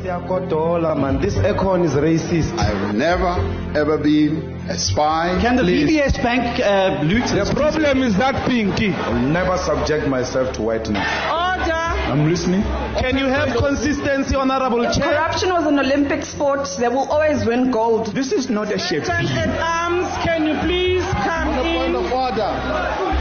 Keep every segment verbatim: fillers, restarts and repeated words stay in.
Man, this Econ is racist. I've never, ever been a spy. Can the Please. D B S Bank uh, loot? The problem is that pinky. I'll never subject myself to whitening. Order! I'm listening. Can you have consistency, Honorable If Chair? corruption was an Olympic sport, they will always win gold. This is not a ship. At arms, can you please come On the in? point of order.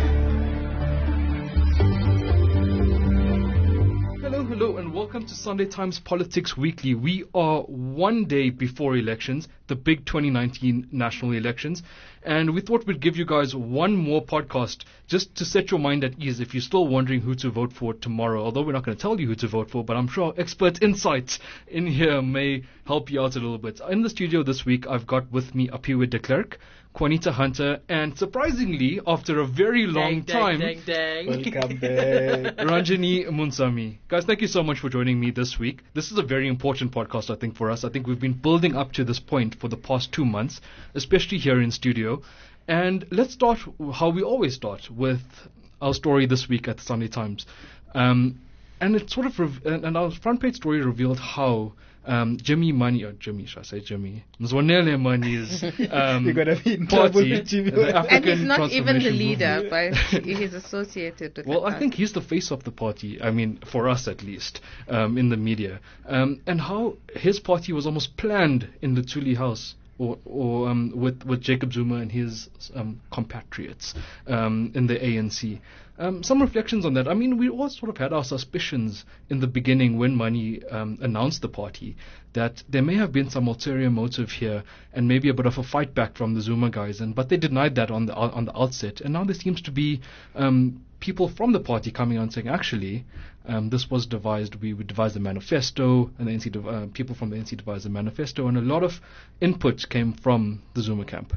Hello, hello, and welcome to Sunday Times Politics Weekly. We are one day before elections, the big twenty nineteen national elections, and we thought we'd give you guys one more podcast just to set your mind at ease if you're still wondering who to vote for tomorrow. Although we're not going to tell you who to vote for, but I'm sure expert insights in here may help you out a little bit. In the studio this week, I've got with me Apiwe de Klerk, Juanita Hunter, and surprisingly, after a very long dang, time, dang, dang, dang. Welcome back. Ranjani Munsami. Guys, thank you so much for joining me this week. This is a very important podcast, I think, for us. I think we've been building up to this point for the past two months, especially here in studio. And let's start how we always start, with our story this week at the Sunday Times. Um, and it sort of, rev- and, and our front page story revealed how Um, Jimmy Money, or Jimmy, should I say Jimmy? Mzwanele Money's um, You're gonna be in party, trouble with Jimmy. the African And he's not even the Transformation leader, Movement. but he's associated with Well, the I think he's the face of the party. I mean, for us at least, um, in the media. Um, and how his party was almost planned in the Thuli House, or, or um, with with Jacob Zuma and his um, compatriots um, in the A N C. Um, some reflections on that. I mean, we all sort of had our suspicions in the beginning when Money um, announced the party that there may have been some ulterior motive here and maybe a bit of a fight back from the Zuma guys, and but they denied that on the on the outset. And now there seems to be um, people from the party coming on saying, actually, um, this was devised. We would devise a manifesto, and the N C dev- uh, people from the N C devised a manifesto, and a lot of input came from the Zuma camp.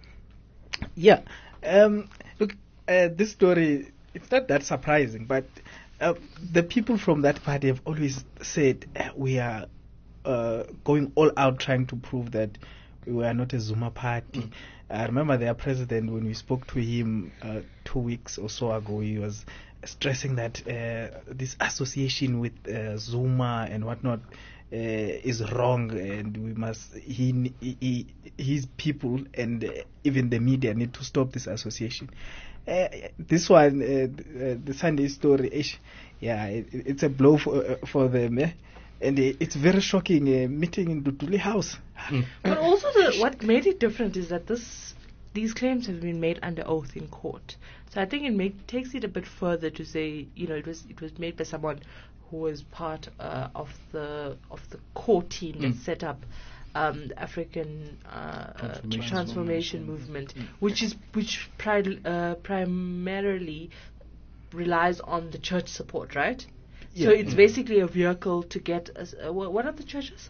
Yeah. Um, look, uh, this story, it's not that surprising, but uh, the people from that party have always said uh, we are uh, going all out trying to prove that we are not a Zuma party. Mm. I remember their president, when we spoke to him uh, two weeks or so ago, he was stressing that uh, this association with uh, Zuma and whatnot uh, is wrong, and we must, he, he, his people and uh, even the media need to stop this association. Uh, this one, uh, uh, the Sunday story, ish, yeah, it, it's a blow for, uh, for them, eh? And uh, it's very shocking uh, meeting in Duduli House. Mm. But also, the, what made it different is that this these claims have been made under oath in court. So I think it make, takes it a bit further to say, you know, it was it was made by someone who was part uh, of the of the core team that Mm. set up um, the African uh, Transformation, uh, transformation movement, Mm. which is which pri- uh, primarily relies on the church support, right? Yeah. So it's basically a vehicle to get us. Uh, wha- what are the churches?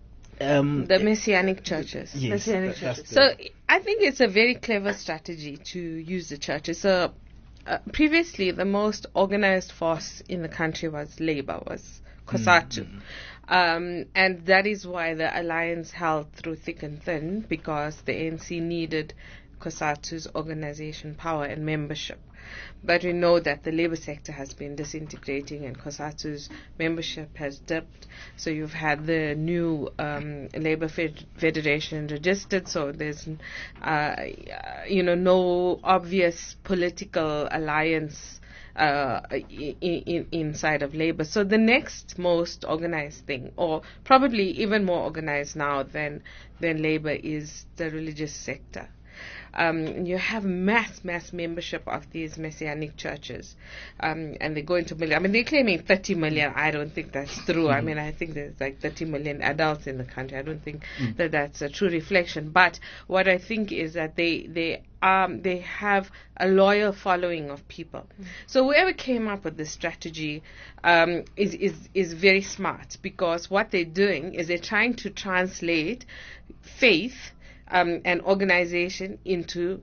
Um, The Messianic churches. yes, Messianic that- that's churches. So I think it's a very clever strategy to use the churches. So uh, previously, the most organized force in the country was Labour, was COSATU. Mm-hmm. Um, and that is why the alliance held through thick and thin, because the A N C needed COSATU's organization power and membership. But we know that the labor sector has been disintegrating and COSATU's membership has dipped. So you've had the new um, Labor Fed- Federation registered, so there's uh, you know no obvious political alliance uh, in, in, inside of Labour. So the next most organized thing, or probably even more organized now than than Labour, is the religious sector. Um, you have mass, mass membership of these Messianic churches, um, and they go into million. I mean, they're claiming thirty million. I don't think that's true. Mm-hmm. I mean, I think there's like thirty million adults in the country. I don't think mm. that that's a true reflection. But what I think is that they they um they have a loyal following of people. Mm. So whoever came up with this strategy um, is is is very smart, because what they're doing is they're trying to translate faith Um, an organization into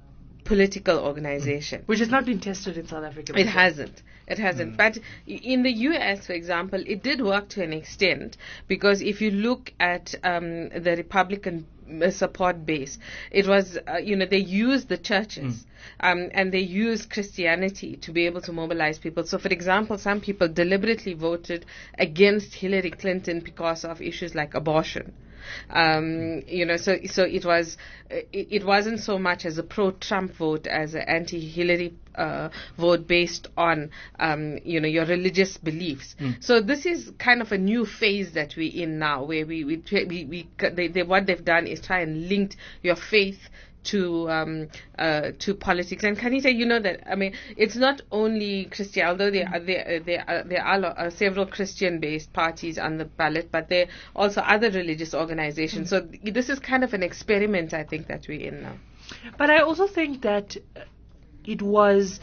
political organization. Which has not been tested in South Africa. It before. hasn't. It hasn't. But i- in the U S, for example, it did work to an extent, because if you look at um, the Republican uh, support base, it was, uh, you know, they used the churches um, and they used Christianity to be able to mobilize people. So, for example, some people deliberately voted against Hillary Clinton because of issues like abortion. Um, you know, so so it was it, it wasn't so much as a pro-Trump vote as an anti-Hillary uh, vote based on um, you know, your religious beliefs. So this is kind of a new phase that we're in now, where we we we, we they, they, what they've done is try and link your faith to um, uh, to politics. And Kanita, you know that, I mean, it's not only Christian, although there are, there, there are, there are uh, several Christian-based parties on the ballot, but there are also other religious organizations. So th- this is kind of an experiment, I think, that we're in now. But I also think that uh, it was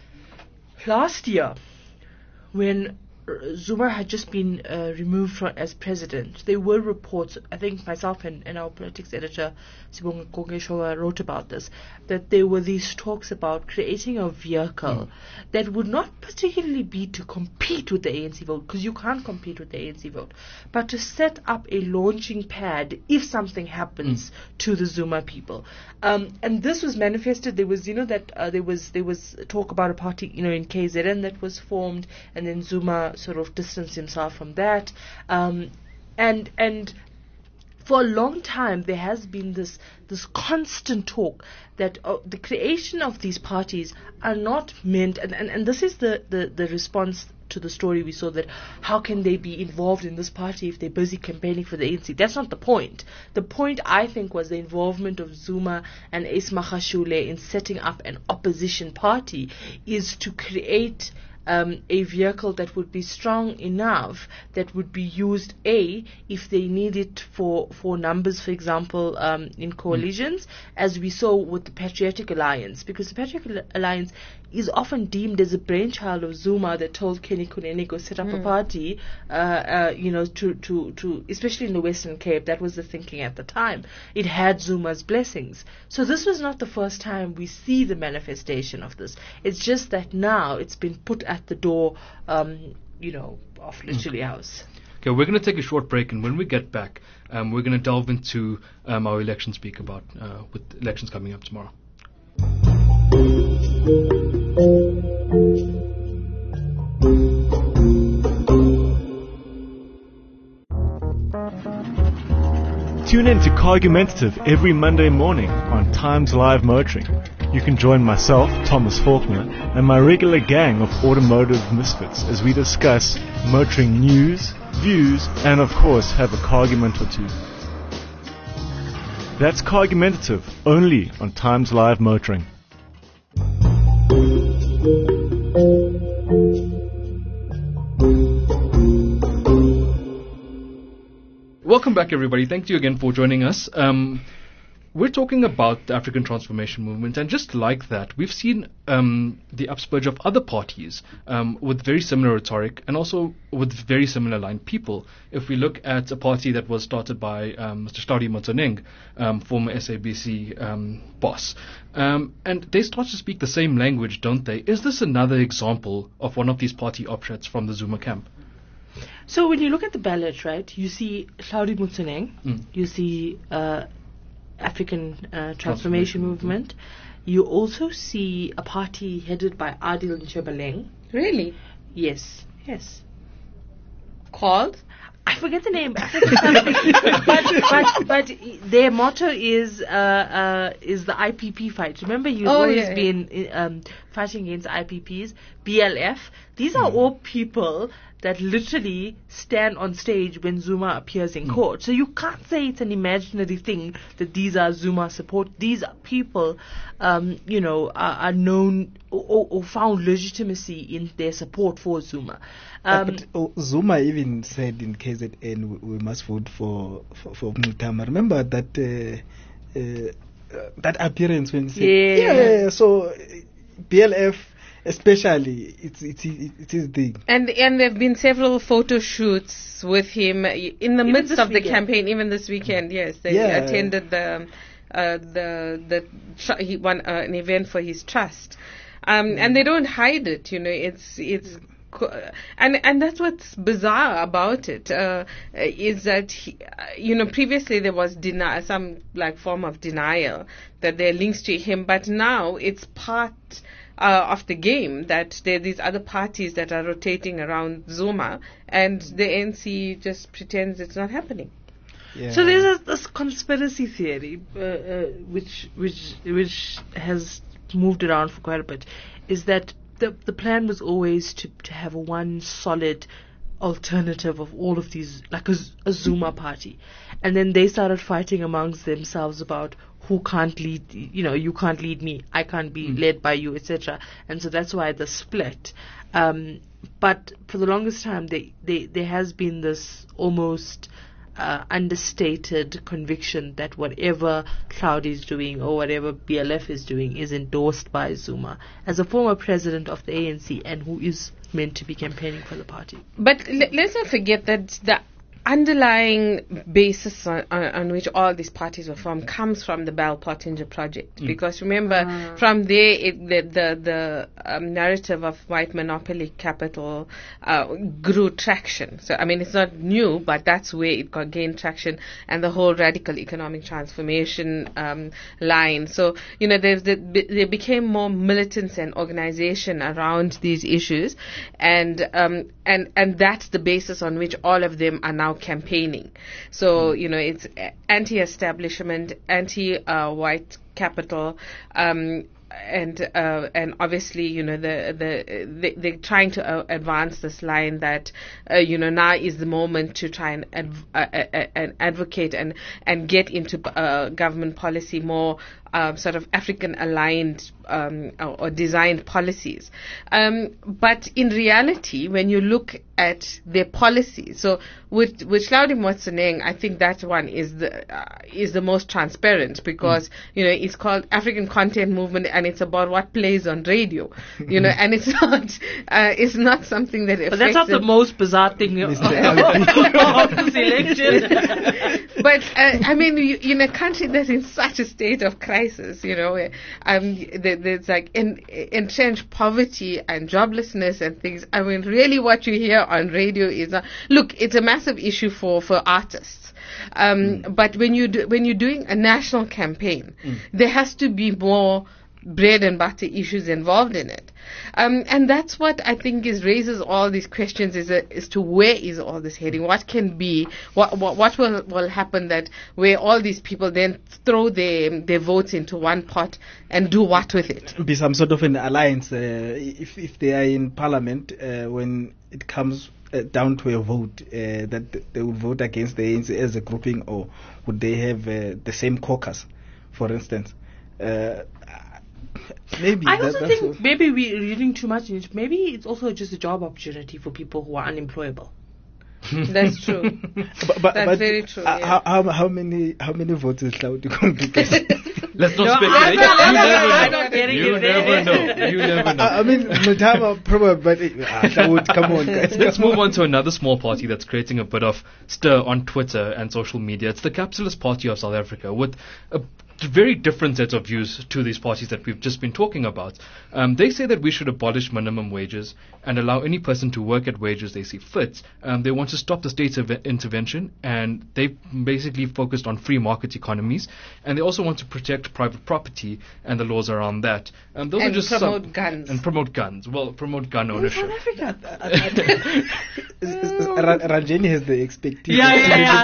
last year when uh, Zuma had just been uh, removed from, as president. There were reports, I think myself and, and our politics editor, Sibonga Kogeshola, wrote about this, that there were these talks about creating a vehicle that would not particularly be to compete with the A N C vote, because you can't compete with the A N C vote, but to set up a launching pad if something happens to the Zuma people. Um, and this was manifested. There was, you know, that uh, there was there was talk about a party, you know, in K Z N that was formed, and then Zuma sort of distanced himself from that. Um, and and for a long time, there has been this this constant talk that uh, the creation of these parties are not meant, and, and, and this is the, the, the response to the story we saw, that how can they be involved in this party if they're busy campaigning for the A N C? That's not the point. The point, I think, was the involvement of Zuma and Ace Magashule in setting up an opposition party is to create Um, a vehicle that would be strong enough that would be used, A, if they need it for, for numbers, for example, um, in coalitions, as we saw with the Patriotic Alliance, because the Patriotic Alliance is often deemed as a brainchild of Zuma that told Kenny Kunene go set up a party, uh, uh, you know, to, to, to, especially in the Western Cape. That was the thinking at the time. It had Zuma's blessings. So this was not the first time we see the manifestation of this. It's just that now it's been put at the door, um, you know, of Literally House. Okay, we're going to take a short break, and when we get back, um, we're going to delve into um, our election speak about uh, with elections coming up tomorrow. Tune in to Cargumentative every Monday morning on Times Live Motoring. You can join myself, Thomas Faulkner, and my regular gang of automotive misfits as we discuss motoring news, views, and of course have a cargument or two. That's Cargumentative, only on Times Live Motoring. Welcome back, everybody. Thank you again for joining us. Um, we're talking about the African Transformation Movement, and just like that, we've seen um, the upsurge of other parties um, with very similar rhetoric and also with very similar aligned people. If we look at a party that was started by um, Mister Hlaudi Motsoeneng, um, former S A B C um, boss, um, and they start to speak the same language, don't they? Is this another example of one of these party offshoots from the Zuma camp? So when you look at the ballot, right, you see Hlaudi Motsoeneng, Mm. you see uh, African uh, Transformation, Transformation Movement. You also see a party headed by Adil Nchebaleng. Really? Yes, yes. Called? I forget the name, but, but but their motto is uh, uh, is the I P P fight. Remember, you've Oh, always yeah, yeah. been um, fighting against I P Ps, B L F. These are all people that literally stand on stage when Zuma appears in court. So you can't say it's an imaginary thing that these are Zuma support. These are people, um, you know, are, are known or, or found legitimacy in their support for Zuma. Um, but oh, Zuma even said in K Z N we, we must vote for for, for Mutama. Remember that uh, uh, that appearance when he said, Yeah. yeah. So uh, B L F especially, it's it's it's his thing. And and there have been several photo shoots with him in the Even midst this of the weekend. campaign, even this weekend. Yes, they Yeah. attended the uh, the the tr- he won uh, an event for his trust, um, mm. and they don't hide it. You know, it's it's. And and that's what's bizarre about it uh, is that he, you know previously there was deni- some like form of denial that there are links to him, but now it's part uh, of the game that there are these other parties that are rotating around Zuma, and the A N C just pretends it's not happening. Yeah. So there's a, this conspiracy theory uh, uh, which which which has moved around for quite a bit, is that The the plan was always to, to have one solid alternative of all of these, like a, a Zuma party. And then they started fighting amongst themselves about who can't lead, you know, you can't lead me, I can't be mm. led by you, et cetera. And so that's why the split. Um, but for the longest time, they, they, there has been this almost uh, understated conviction that whatever Cloud is doing or whatever B L F is doing is endorsed by Zuma as a former president of the A N C and who is meant to be campaigning for the party. But l- let's not forget that the underlying basis on, on, on which all these parties were formed comes from the Bell Pottinger project. Mm. Because remember, ah. from there, it, the the, the um, narrative of white monopoly capital uh, grew traction. So, I mean, it's not new, but that's where it got gained traction, and the whole radical economic transformation um, line. So, you know, there, there, there became more militance and organization around these issues, and um, and and that's the basis on which all of them are now campaigning. So, you know, it's anti-establishment, anti-white capital, um, and uh, and obviously, you know, the the they, they're trying to uh, advance this line that uh, you know now is the moment to try and adv- uh, uh, uh, advocate and and get into uh, government policy more uh, sort of African aligned um, or, or designed policies. Um, but in reality, when you look at their policies, so with with Hlaudi Motsoeneng, I think that one is the uh, is the most transparent because mm. you know it's called African Content Movement and it's about what plays on radio, you know, and it's not uh, it's not something that. But that's not the most bizarre thing of, of this election. But uh, I mean, you, in a country that's in such a state of crisis, you know, where, um, there, there's like in, entrenched poverty and joblessness and things. I mean, really, what you hear on radio is uh, look, it's a massive issue for for artists. Um, mm. But when you do, when you're doing a national campaign, mm. there has to be more bread and butter issues involved in it. Um, and that's what I think is raises all these questions is a, as to where is all this heading? What can be, what what, what will, will happen that where all these people then throw their, their votes into one pot and do what with it? Be some sort of an alliance uh, if, if they are in parliament uh, when it comes uh, down to a vote uh, that they would vote against the A N C as a grouping, or would they have uh, the same caucus, for instance? Uh, Maybe I also think maybe we're reading too much into it. Maybe it's also just a job opportunity for people who are unemployable. That's true. but, but, That's but very true. Uh, Yeah. how, how how many how many votes is Hlaudi going to get? Let's not No, speculate. I'm not- You I'm never not know. getting You it there. never know. You never know. I, I mean, Mutama probably, but it, uh, Hlaudi, come on, guys. Let's come move on to another small party that's creating a bit of stir on Twitter and social media. It's the Capitalist Party of South Africa, with a very different sets of views to these parties that we've just been talking about. Um, they say that we should abolish minimum wages and allow any person to work at wages they see fit. Um, they want to stop the state's ev- intervention, and they basically focused on free market economies, and they also want to protect private property and the laws around that. Um, those And are just promote some, guns. And promote guns. Well, promote gun ownership. South Africa. Is- is- is- Ra- Ranjeni has the expectation. Yeah, yeah,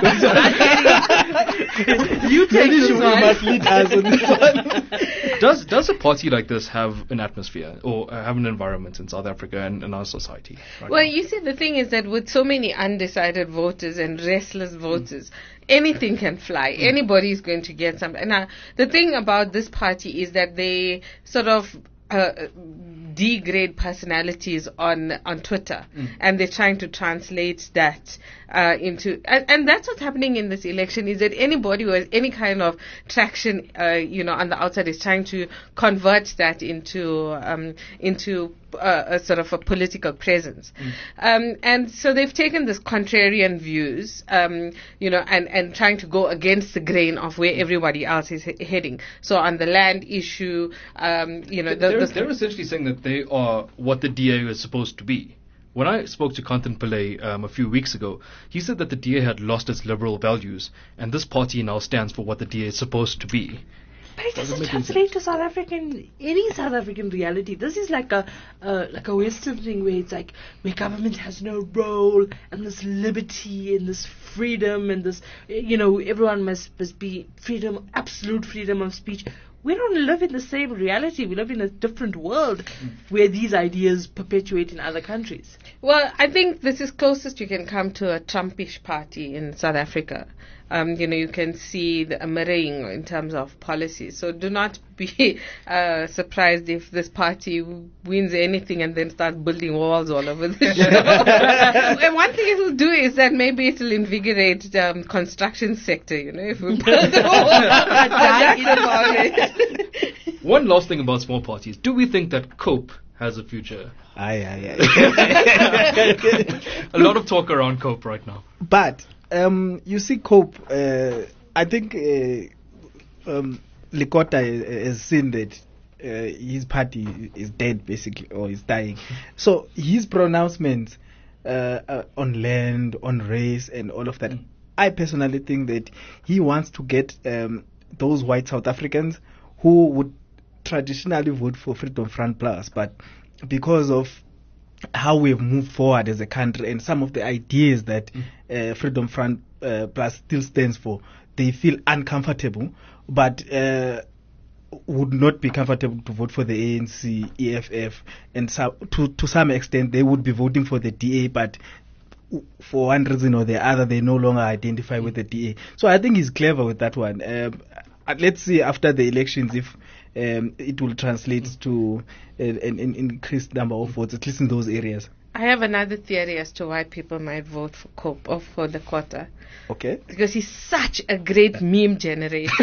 yeah. You take Maybe this she one. must lead us on this one. Does does a party like this have an atmosphere or uh, have an environment in South Africa and in our society? Right Well, now? you see, the thing is that with so many undecided voters and restless voters, mm. anything can fly. Mm. Anybody is going to get something. Now, the thing about this party is that they sort of uh, degrade personalities on on Twitter, mm. and they're trying to translate that uh, into, and, and that's what's happening in this election. Is that anybody who has any kind of traction, uh, you know, on the outside is trying to convert that into um, into uh, a sort of a political presence. Mm. Um, and so they've taken this contrarian views, um, you know, and, and trying to go against the grain of where everybody else is he- heading. So on the land issue, um, you know, the, they're, the they're essentially saying that they are what the D A is supposed to be. When I spoke to Kanthan Pillay um, a few weeks ago, he said that the D A had lost its liberal values, and this party now stands for what the D A is supposed to be. But it doesn't translate to South African, any South African reality. This is like a uh, like a Western thing where it's like where government has no role and this liberty and this freedom and this, you know, everyone must must be freedom, absolute freedom of speech. We don't live in the same reality. We live in a different world where these ideas perpetuate in other countries. Well, I think this is closest you can come to a Trumpish party in South Africa. Um, you know, you can see the, a mirroring in terms of policy. So do not be uh, surprised if this party wins anything and then starts building walls all over the show. And one thing it will do is that maybe it will invigorate the um, construction sector, you know, if we build a wall. That's about it. One last thing about small parties. Do we think that COPE has a future? Aye, aye, aye. A lot of talk around COPE right now. But um, you see, COPE, uh, I think uh, um, Lekota has seen that uh, his party is dead, basically, or is dying. So his pronouncements uh, uh, on land, on race, and all of that, mm. I personally think that he wants to get um, those white South Africans who would traditionally vote for Freedom Front Plus, but because of how we've moved forward as a country and some of the ideas that mm. uh, Freedom Front uh, Plus still stands for, they feel uncomfortable, but uh, would not be comfortable to vote for the A N C, E F F, and so, to to some extent they would be voting for the D A, but for one reason or the other they no longer identify mm. with the D A. So I think he's clever with that one. Um, let's see after the elections if Um, it will translate to uh, an, an increased number of votes, at least in those areas. I have another theory as to why people might vote for COPE or for Lekota. Okay. Because he's such a great meme generator.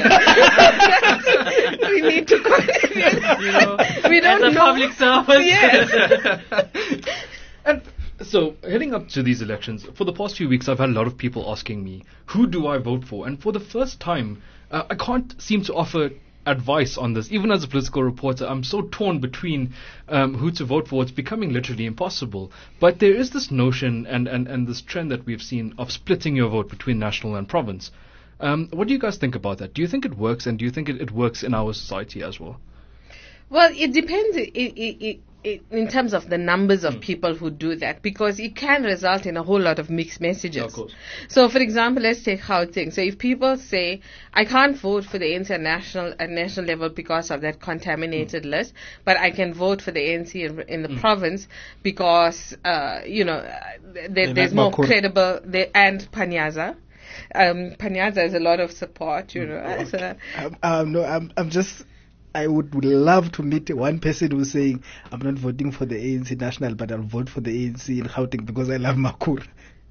We need to continue. You know, we don't as a know. public service. Yes. And so, heading up to these elections, for the past few weeks, I've had a lot of people asking me, who do I vote for? And for the first time, uh, I can't seem to offer advice on this. Even as a political reporter, I'm so torn between um, who to vote for. It's becoming literally impossible. But there is this notion and, and, and this trend that we've seen of splitting your vote between national and province. Um, what do you guys think about that? Do you think it works, and do you think it, it works in our society as well? Well, it depends it, it, it, it, in terms of the numbers of mm. people who do that, because it can result in a whole lot of mixed messages. Yeah, of course. So, for example, let's take Gauteng. So, if people say, I can't vote for the A N C at national, at national level because of that contaminated mm. list, but I can vote for the A N C in, in the mm. province because, uh, you know, there, there's more Makur. credible, there, and Panyaza. Um, Panyaza has a lot of support, you know. Okay. So, um, um, no, I'm, I'm just... I would, would love to meet one person who's saying, I'm not voting for the A N C national, but I'll vote for the A N C in Gauteng because I love Makur.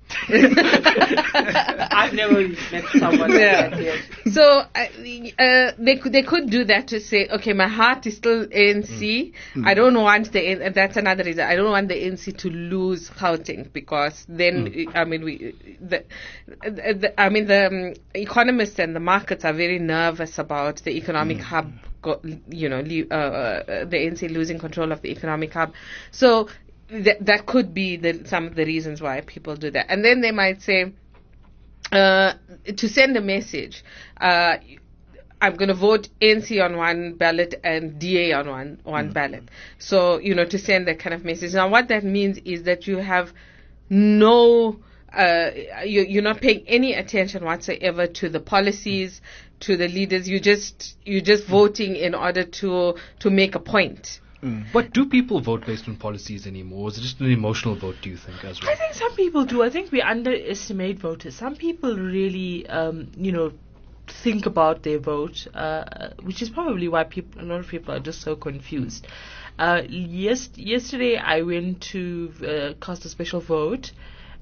I've never met someone yeah. like that yet. So uh, uh, they could they could do that to say, okay, my heart is still A N C. Mm. I don't want the and that's another reason. I don't want the A N C to lose Gauteng because then mm. I mean we the, the I mean the um, economists and the markets are very nervous about the economic mm. hub. Go, you know, uh, uh, the A N C losing control of the economic hub. So. Th- that could be the, some of the reasons why people do that. And then they might say, uh, to send a message, uh, I'm going to vote A N C on one ballot and D A on one, one mm. ballot. So, you know, to send that kind of message. Now, what that means is that you have no, uh, you, you're not paying any attention whatsoever to the policies, to the leaders. You just, you're just mm. voting in order to, to make a point. Mm. But do people vote based on policies anymore? Or is it just an emotional vote, do you think, as well? I think some people do. I think we underestimate voters. Some people really, um, you know, think about their vote, uh, which is probably why people, a lot of people are just so confused. Uh, yes, yesterday I went to uh, cast a special vote,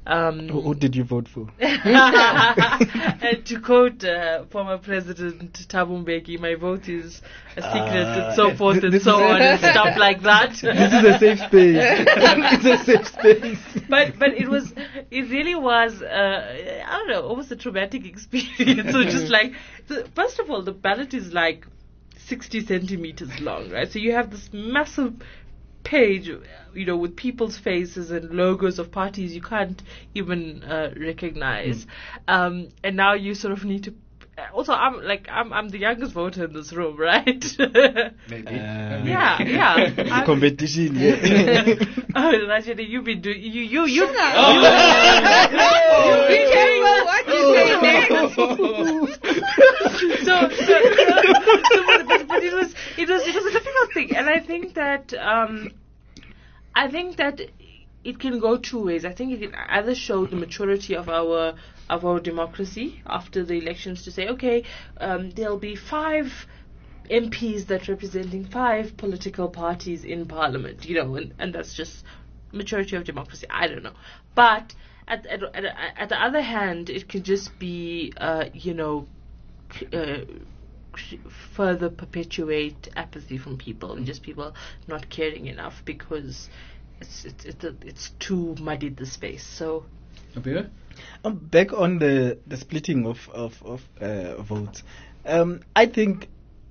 Um, Who, who did you vote for? and to quote uh, former President Thabo Mbeki, my vote is a secret Uh, and so forth and this so is- on and stuff like that. This is a safe space. It's a safe space. but but it was it really was uh, I don't know, almost a traumatic experience. So just like the, first of all, the ballot is like sixty centimeters long, right? So you have this massive page, you know, with people's faces and logos of parties you can't even uh, recognize, mm. um, and now you sort of need to. Also, I'm like I'm I'm the youngest voter in this room, right? Maybe. Uh, yeah, yeah. It's I'm- competition. Yeah. Oh, Rajani, you've been doing you you you. Shut up. you Be careful what you say next. so, so, so but, but, but it was it was it was a difficult thing, and I think that um, I think that it can go two ways. I think it can either show the maturity of our of our democracy after the elections to say, okay, um, there'll be five M Ps that representing five political parties in parliament, you know, and, and that's just maturity of democracy. I don't know, but at at, at, at the other hand, it could just be, uh, you know, c- uh, c- further perpetuate apathy from people and just people not caring enough because it's it's it's, it's too muddied the space. So. Abir? Um, back on the, the splitting of of, of uh, votes, um, I think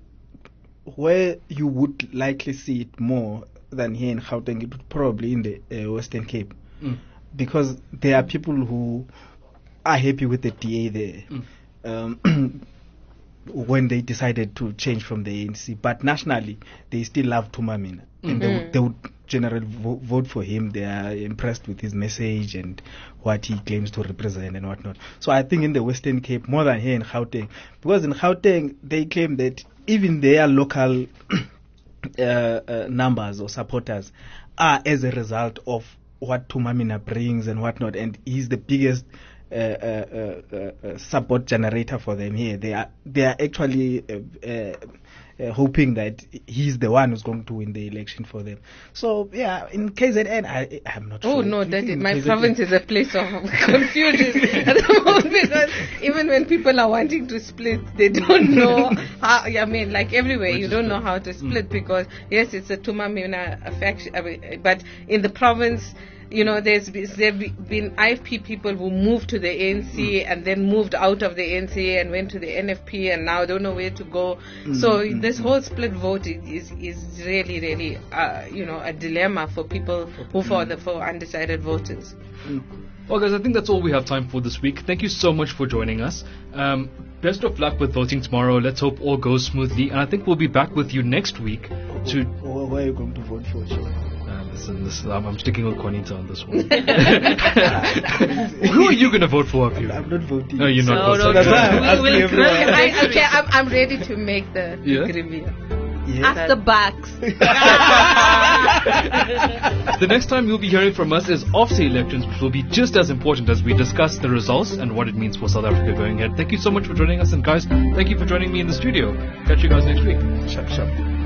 where you would likely see it more than here in Gauteng, it would probably in the uh, Western Cape, Mm. because there are people who are happy with the D A there. Mm. Um, when they decided to change from the A N C, but nationally they still love Tumamina, and they would, they would generally vo- vote for him. They are impressed with his message and what he claims to represent and whatnot. So I think in the Western Cape more than here in Gauteng, because in Gauteng they claim that even their local uh, uh, numbers or supporters are as a result of what Tumamina brings and whatnot, and he's the biggest Uh, uh, uh, uh, support generator for them here. They are they are actually uh, uh, uh, hoping that he's the one who's going to win the election for them. So yeah, in K Z N, I I'm not Oh sure. no, Do you that think is, in my K Z N province is a place of confusion at the moment, because even when people are wanting to split, they don't know how. I mean, like everywhere, Which you is don't good. know how to split, because yes, it's a Tumamina faction, I mean, but in the province, you know, there's been, there've been I F P people who moved to the A N C Mm. and then moved out of the A N C and went to the N F P and now don't know where to go. Mm, So mm, this mm. whole split vote is is really really uh, you know, a dilemma for people who for the for undecided voters. Well, guys, I think that's all we have time for this week. Thank you so much for joining us. Um, best of luck with voting tomorrow. Let's hope all goes smoothly. And I think we'll be back with you next week to... Who, who are you going to vote for? Joe? Uh, listen, this, I'm, I'm sticking with Juanita on this one. Who are you going to vote for up here? I'm not voting. No, you're not No, voting. no, That's why I'm we asking will everyone. grill I, okay, I'm, I'm ready to make the Yeah? reveal. Yeah. Ask the backs. The next time you'll be hearing from us is after elections, which will be just as important as we discuss the results and what it means for South Africa going ahead. Thank you so much for joining us, and guys, thank you for joining me in the studio. Catch you guys next week. Sharp, sharp.